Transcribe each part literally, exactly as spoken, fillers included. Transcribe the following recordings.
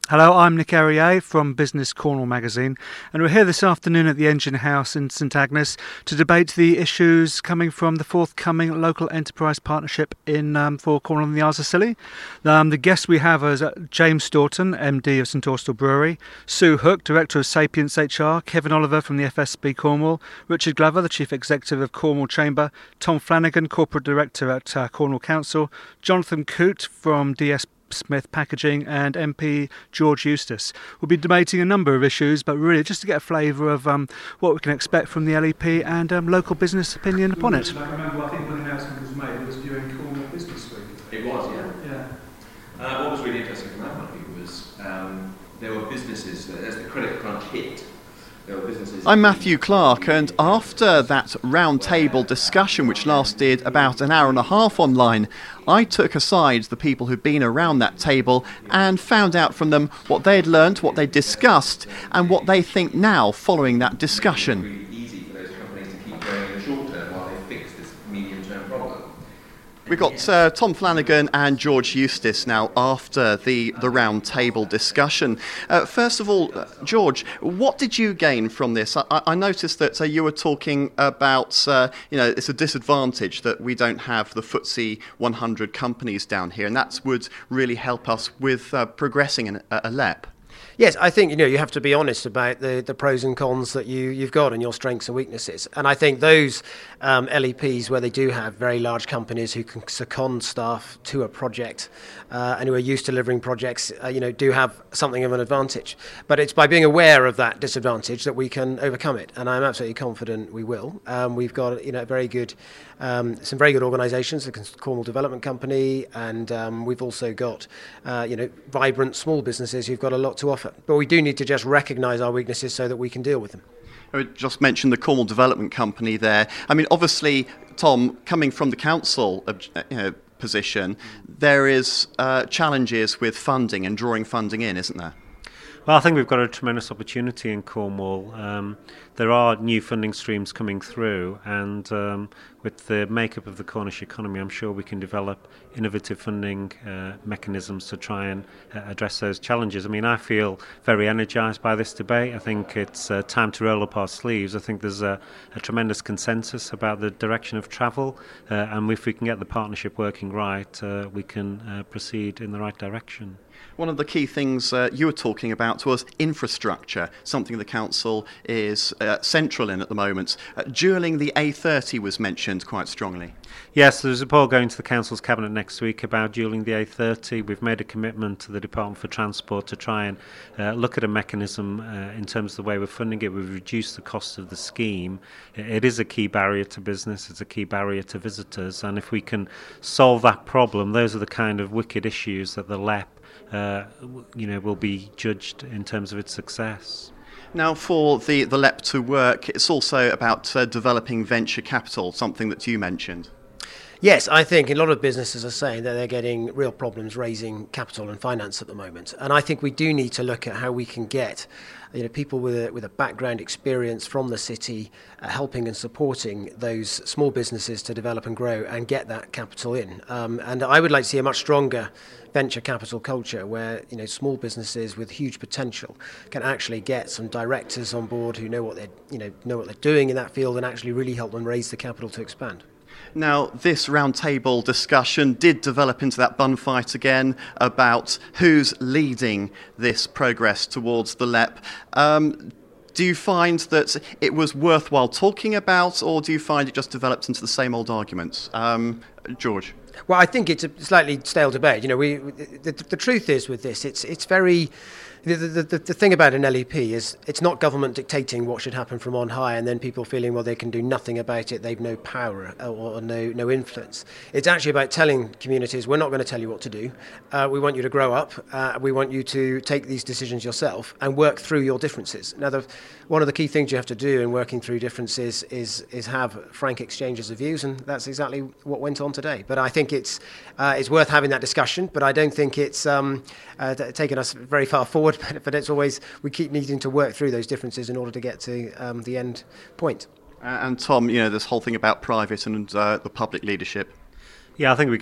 Hello, I'm Nick Errier from Business Cornwall magazine, and we're here this afternoon at the Engine House in St Agnes to debate the issues coming from the forthcoming local enterprise partnership in um, for Cornwall and the Isles of Scilly. Um, the guests we have is uh, James Staunton, M D of St Austell Brewery, Sue Hook, Director of Sapience H R, Kevin Oliver from the F S B Cornwall, Richard Glover, the Chief Executive of Cornwall Chamber, Tom Flanagan, Corporate Director at uh, Cornwall Council, Jonathan Coote from D S Smith Packaging, and M P George Eustace. We'll be debating a number of issues, but really just to get a flavour of um, what we can expect from the L E P and um, local business opinion upon it. I remember, I think when the announcement was made, it was during Cornwall Business Week. It was, yeah. Yeah. Uh, what was really interesting from that point of view was um, there were businesses, uh, as the credit crunch hit, there were businesses... I'm Matthew Clark, and after that round-table discussion, which lasted about an hour and a half online, I took aside the people who'd been around that table and found out from them what they'd learnt, what they'd discussed, and what they think now following that discussion. It's really easy for those companies to keep going in the short term while they fix this medium-term problem. We've got uh, Tom Flanagan and George Eustace now after the, the round table discussion. Uh, first of all, uh, George, what did you gain from this? I, I noticed that uh, you were talking about, uh, you know, it's a disadvantage that we don't have the F T S E one hundred companies down here, and that would really help us with uh, progressing in a, a L E P. Yes, I think you know you have to be honest about the, the pros and cons that you, you've got and your strengths and weaknesses. And I think those um, L E Ps where they do have very large companies who can second staff to a project uh, and who are used to delivering projects, uh, you know, do have something of an advantage. But it's by being aware of that disadvantage that we can overcome it. And I'm absolutely confident we will. Um, we've got you know very good, um, some very good organisations, the Cornwall Development Company, and um, we've also got uh, you know vibrant small businesses who've got a lot to offer. But we do need to just recognise our weaknesses so that we can deal with them. I just mentioned the Cornwall Development Company there. I mean, obviously, Tom, coming from the council you know, position, there is uh, challenges with funding and drawing funding in, isn't there? Well, I think we've got a tremendous opportunity in Cornwall. Um, there are new funding streams coming through, and um, with the makeup of the Cornish economy, I'm sure we can develop innovative funding uh, mechanisms to try and uh, address those challenges. I mean, I feel very energised by this debate. I think it's uh, time to roll up our sleeves. I think there's a, a tremendous consensus about the direction of travel, uh, and if we can get the partnership working right, uh, we can uh, proceed in the right direction. One of the key things uh, you were talking about was infrastructure, something the council is uh, central in at the moment. Uh, dualling the A thirty was mentioned quite strongly. Yes, there's a report going to the council's cabinet next week about dualling the A thirty. We've made a commitment to the Department for Transport to try and uh, look at a mechanism uh, in terms of the way we're funding it. We've reduced the cost of the scheme. It is a key barrier to business. It's a key barrier to visitors. And if we can solve that problem, those are the kind of wicked issues that the L E P Uh, you know, will be judged in terms of its success. Now, for the, the L E P to work, it's also about uh, developing venture capital, something that you mentioned. Yes, I think a lot of businesses are saying that they're getting real problems raising capital and finance at the moment. And I think we do need to look at how we can get you know, people with a, with a background experience from the city uh, helping and supporting those small businesses to develop and grow and get that capital in. Um, and I would like to see a much stronger venture capital culture where you know small businesses with huge potential can actually get some directors on board who know what they're you know know what they're doing in that field and actually really help them raise the capital to expand. Now, this roundtable discussion did develop into that bun fight again about who's leading this progress towards the L E P. Um, do you find that it was worthwhile talking about, or do you find it just developed into the same old arguments? Um, George? Well, I think it's a slightly stale debate. You know, we the, the truth is with this, it's it's very. The, the, the, the thing about an L E P is it's not government dictating what should happen from on high and then people feeling, well, they can do nothing about it, they've no power or, or no no influence. It's actually about telling communities, we're not going to tell you what to do. Uh, we want you to grow up. Uh, we want you to take these decisions yourself and work through your differences. Now, the, one of the key things you have to do in working through differences is is have frank exchanges of views, and that's exactly what went on today. But I think it's uh, it's worth having that discussion, but I don't think it's um, uh, taken us very far forward. But, but it's always, we keep needing to work through those differences in order to get to um, the end point. Uh, and Tom, you know, this whole thing about private and uh, the public leadership. Yeah, I think we get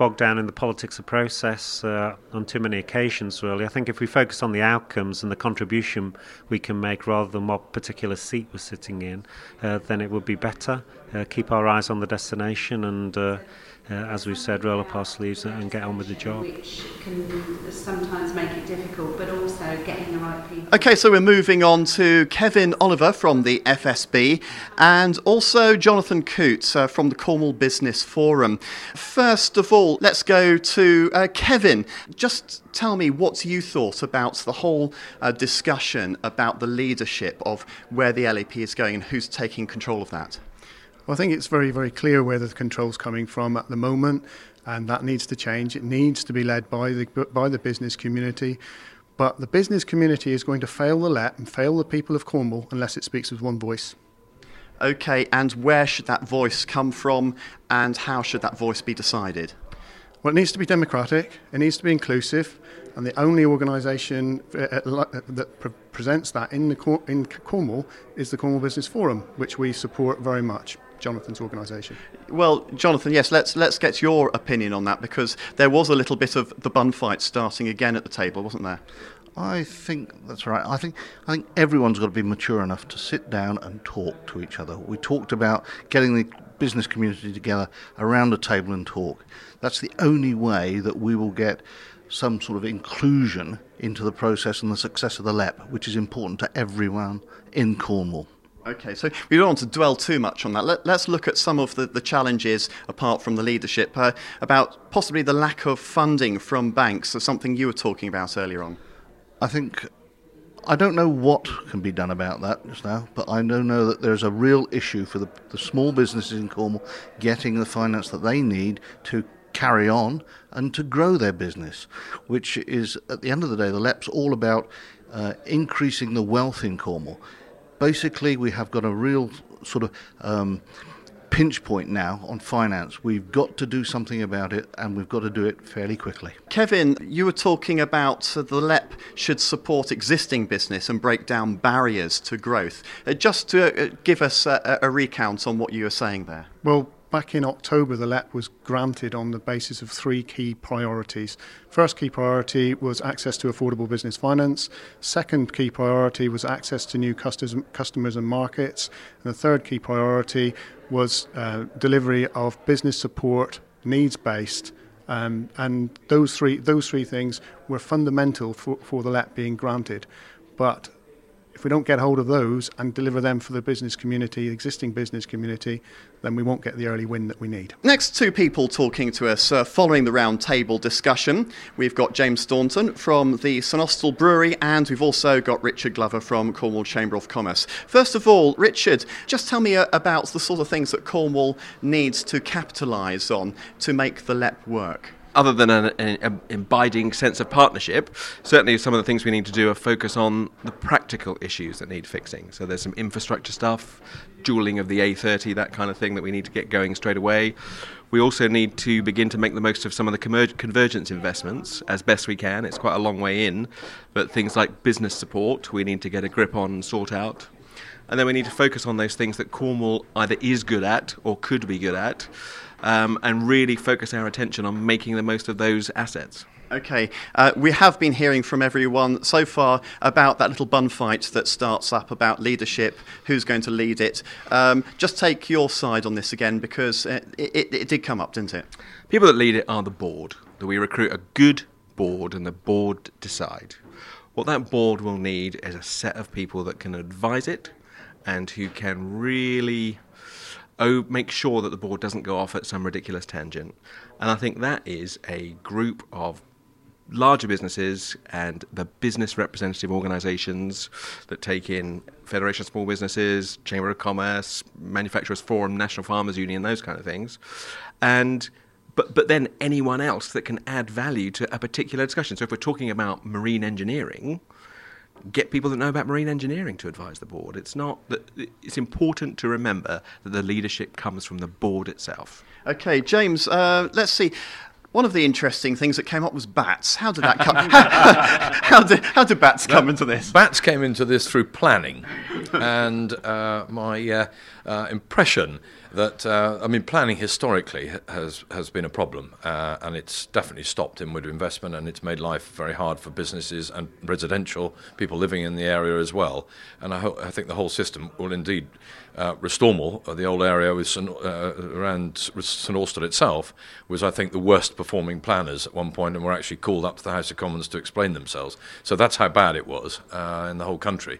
bogged down in the politics of process uh, on too many occasions, really. I think if we focus on the outcomes and the contribution we can make rather than what particular seat we're sitting in, uh, then it would be better. Uh, keep our eyes on the destination and, uh, uh, as we've said, roll up our sleeves and get on with the job. Which can sometimes make it difficult, but also getting the right people. Okay, so we're moving on to Kevin Oliver from the F S B and also Jonathan Coote uh, from the Cornwall Business Forum. First of all, let's go to uh, Kevin. Just tell me what you thought about the whole uh, discussion about the leadership of where the L E P is going and who's taking control of that. Well, I think it's very, very clear where the control's coming from at the moment, and that needs to change. It needs to be led by the by the business community, but the business community is going to fail the L E P and fail the people of Cornwall unless it speaks with one voice. Okay, and where should that voice come from, and how should that voice be decided? Well, it needs to be democratic, it needs to be inclusive, and the only organisation uh, that pre- presents that in, the Cor- in Cornwall is the Cornwall Business Forum, which we support very much. Jonathan's organisation. Well, Jonathan, yes, let's let's get your opinion on that, because there was a little bit of the bun fight starting again at the table, wasn't there? I think that's right. I think I think everyone's got to be mature enough to sit down and talk to each other. We talked about getting the business community together around a table and talk. That's the only way that we will get some sort of inclusion into the process and the success of the L E P, which is important to everyone in Cornwall. Okay, so we don't want to dwell too much on that. Let, let's look at some of the, the challenges, apart from the leadership, uh, about possibly the lack of funding from banks, so something you were talking about earlier on. I think, I don't know what can be done about that just now, but I do know that there's a real issue for the, the small businesses in Cornwall getting the finance that they need to carry on and to grow their business, which is, at the end of the day, the L E P's all about uh, increasing the wealth in Cornwall. Basically, we have got a real sort of um, pinch point now on finance. We've got to do something about it, and we've got to do it fairly quickly. Kevin, you were talking about uh, the L E P should support existing business and break down barriers to growth. Uh, just to uh, give us a, a recount on what you were saying there. Well, back in October, the L E P was granted on the basis of three key priorities. First key priority was access to affordable business finance. Second key priority was access to new customers and markets. And the third key priority was uh, delivery of business support, needs-based. Um, and those three those three things were fundamental for, for the L E P being granted. But if we don't get hold of those and deliver them for the business community, existing business community, then we won't get the early win that we need. Next two people talking to us uh, following the round table discussion. We've got James Staunton from the St Austell Brewery, and we've also got Richard Glover from Cornwall Chamber of Commerce. First of all, Richard, just tell me uh, about the sort of things that Cornwall needs to capitalise on to make the L E P work. Other than an, an, an abiding sense of partnership, certainly some of the things we need to do are focus on the practical issues that need fixing. So there's some infrastructure stuff, dualling of the A thirty, that kind of thing that we need to get going straight away. We also need to begin to make the most of some of the converg- convergence investments as best we can. It's quite a long way in, but things like business support we need to get a grip on and sort out. And then we need to focus on those things that Cornwall either is good at or could be good at, Um, and really focus our attention on making the most of those assets. Okay, uh, we have been hearing from everyone so far about that little bun fight that starts up about leadership, who's going to lead it. Um, just take your side on this again, because it, it, it did come up, didn't it? People that lead it are the board. That we recruit a good board and the board decide. What that board will need is a set of people that can advise it and who can really Oh, make sure that the board doesn't go off at some ridiculous tangent. And I think that is a group of larger businesses and the business representative organisations that take in Federation of Small Businesses, Chamber of Commerce, Manufacturers Forum, National Farmers Union, those kind of things. And but but then anyone else that can add value to a particular discussion. So if we're talking about marine engineering, get people that know about marine engineering to advise the board. It's not that it's important to remember that the leadership comes from the board itself. Okay, James, uh, let's see. One of the interesting things that came up was bats. How did that come? how, did, how did bats come into this? Bats came into this through planning, and uh, my uh, uh, impression that, uh, I mean, planning historically has has been a problem, uh, and it's definitely stopped inward investment, and it's made life very hard for businesses and residential people living in the area as well. And I, ho- I think the whole system will indeed uh, restore more. The old area with St, uh, around St Austell itself was, I think, the worst performing planners at one point, and were actually called up to the House of Commons to explain themselves. So that's how bad it was uh, in the whole country.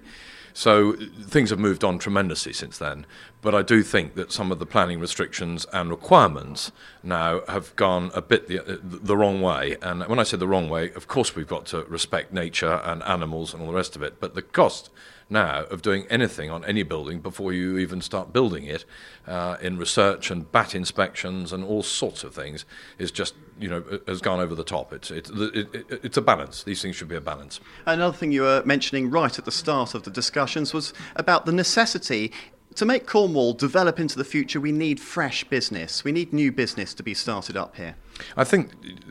So things have moved on tremendously since then, but I do think that some of the planning restrictions and requirements now have gone a bit the, the wrong way. And when I say the wrong way, of course we've got to respect nature and animals and all the rest of it, but the cost now of doing anything on any building before you even start building it, uh, in research and B A T inspections and all sorts of things, is just, you know, has gone over the top. It's it's it, it, it's a balance. These things should be a balance. Another thing you were mentioning right at the start of the discussions was about the necessity. To make Cornwall develop into the future, we need fresh business. We need new business to be started up here. I think,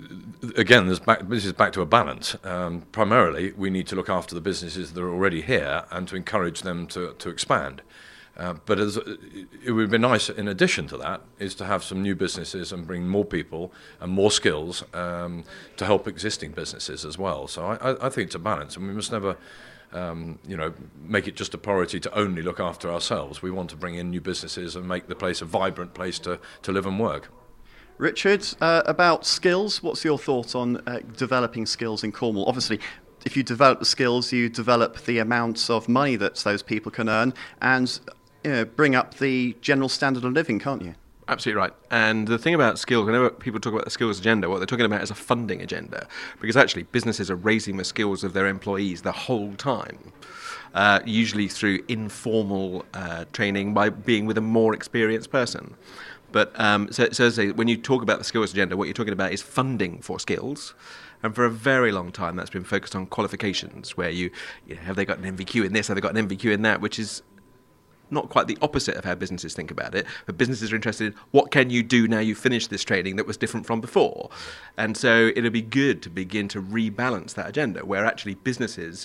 again, this, back, this is back to a balance. Um, primarily, we need to look after the businesses that are already here and to encourage them to, to expand. Uh, but as, it would be nice, in addition to that, is to have some new businesses and bring more people and more skills um, to help existing businesses as well. So I, I think it's a balance, and we must never... Um, you know, make it just a priority to only look after ourselves. We want to bring in new businesses and make the place a vibrant place to, to live and work. Richard, uh, about skills, what's your thought on uh, developing skills in Cornwall? Obviously, if you develop the skills, you develop the amounts of money that those people can earn and, you know, bring up the general standard of living, can't you? Absolutely right. And the thing about skills, whenever people talk about the skills agenda, what they're talking about is a funding agenda. Because actually, businesses are raising the skills of their employees the whole time, uh, usually through informal uh, training by being with a more experienced person. But um, so, so as I say, when you talk about the skills agenda, what you're talking about is funding for skills. And for a very long time, that's been focused on qualifications, where you, you know, have they got an M V Q in this, have they got an M V Q in that, which is not quite the opposite of how businesses think about it, but businesses are interested in what can you do now you've finished this training that was different from before. And so it'll be good to begin to rebalance that agenda, where actually businesses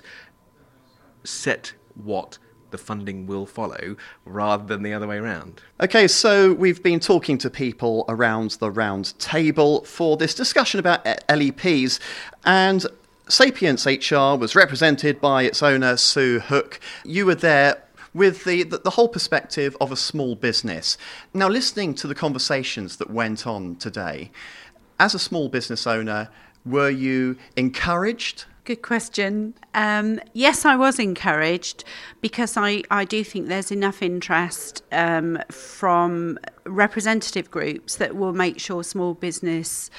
set what the funding will follow rather than the other way around. Okay, so we've been talking to people around the round table for this discussion about L E Ps, and Sapience H R was represented by its owner, Sue Hook. You were there with the, the, the whole perspective of a small business. Now, listening to the conversations that went on today, as a small business owner, were you encouraged? Good question. Um, yes, I was encouraged, because I, I do think there's enough interest um, from representative groups that will make sure small business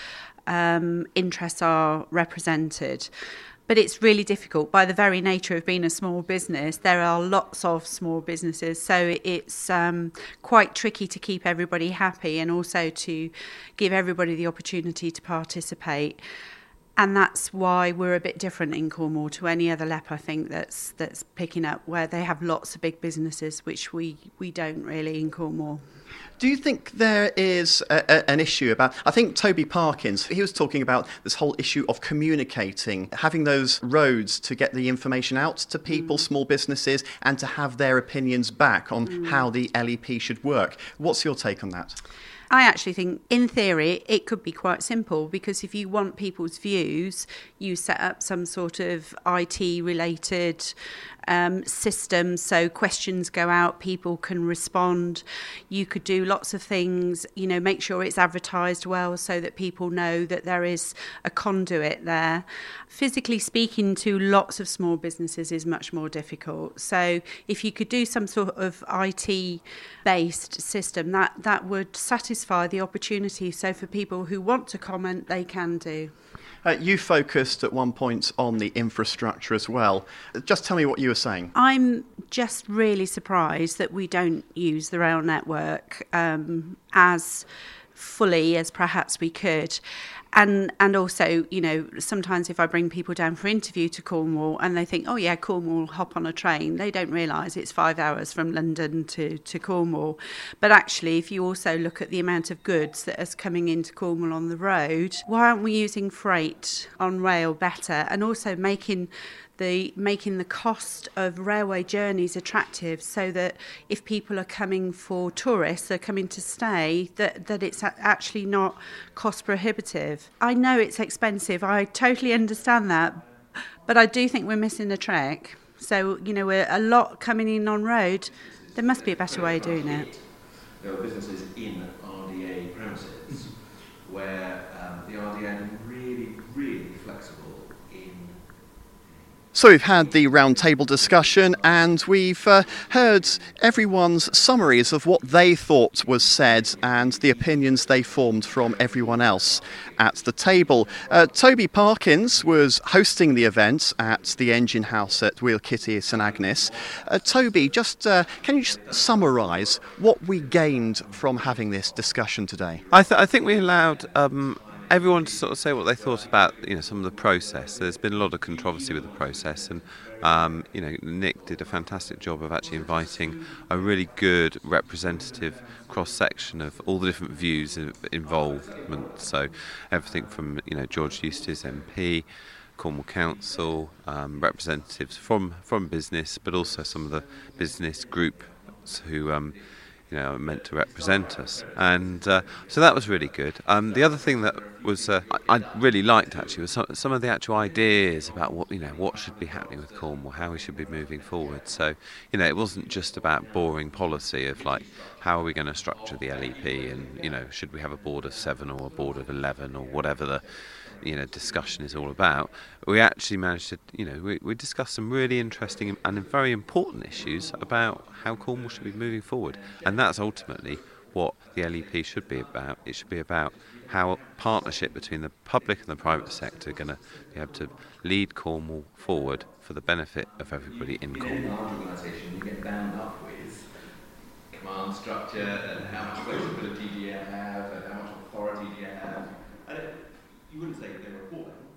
um, interests are represented. But it's really difficult. By the very nature of being a small business, there are lots of small businesses. So it's um, quite tricky to keep everybody happy and also to give everybody the opportunity to participate. And that's why we're a bit different in Cornwall to any other L E P, I think, that's that's picking up, where they have lots of big businesses, which we, we don't really in Cornwall. Do you think there is a, a, an issue about, I think Toby Parkins, he was talking about this whole issue of communicating, having those roads to get the information out to people, mm. small businesses, and to have their opinions back on mm. how the L E P should work. What's your take on that? I actually think, in theory, it could be quite simple, because if you want people's views, you set up some sort of I T-related um, system, so questions go out, people can respond. You could do lots of things, you know, make sure it's advertised well so that people know that there is a conduit there. Physically speaking to lots of small businesses is much more difficult. So if you could do some sort of I T-based system, that, that would satisfy the opportunity. So for people who want to comment, they can do. Uh, you focused at one point on the infrastructure as well. Just tell me what you were saying. I'm just really surprised that we don't use the rail network um, as fully as perhaps we could. And and also, you know, sometimes if I bring people down for interview to Cornwall and they think, oh yeah, Cornwall, hop on a train, they don't realise it's five hours from London to, to Cornwall. But actually, if you also look at the amount of goods that is coming into Cornwall on the road, why aren't we using freight on rail better, and also making the making the cost of railway journeys attractive, so that if people are coming for tourists, they're coming to stay, that, that it's actually not cost prohibitive. I know it's expensive, I totally understand that, but I do think we're missing a trick. So, you know, we're a lot coming in on road. There must be a better way of doing it. There are businesses in R D A premises where um, the R D A are really, really flexible in. So we've had the roundtable discussion, and we've uh, heard everyone's summaries of what they thought was said and the opinions they formed from everyone else at the table. Uh, Toby Parkins was hosting the event at the Engine House at Wheel Kitty St Agnes. Uh, Toby, just uh, can you just summarise what we gained from having this discussion today? I, th- I think we allowed um, everyone to sort of say what they thought about, you know, some of the process. There's been a lot of controversy with the process, and um, you know, Nick did a fantastic job of actually inviting a really good representative cross-section of all the different views and involvement. So everything from, you know, George Eustice M P, Cornwall Council, um, representatives from from business, but also some of the business groups who um, you know, are meant to represent us, and uh, so that was really good. Um, the other thing that was uh, I, I really liked actually was some, some of the actual ideas about what, you know, what should be happening with Cornwall, how we should be moving forward. So, you know, it wasn't just about boring policy of like, how are we going to structure the L E P, and, you know, should we have a board of seven or a board of eleven or whatever the, you know, discussion is all about. We actually managed to, you know, we, we discussed some really interesting and very important issues about how Cornwall should be moving forward, and that's ultimately what the L E P should be about. It should be about how a partnership between the public and the private sector are going to be able to lead Cornwall forward for the benefit of everybody in Cornwall. In a large organisation, you get bound up with command structure and how much flexibility do you have and how much authority do you have. And it, you wouldn't say they're appalling.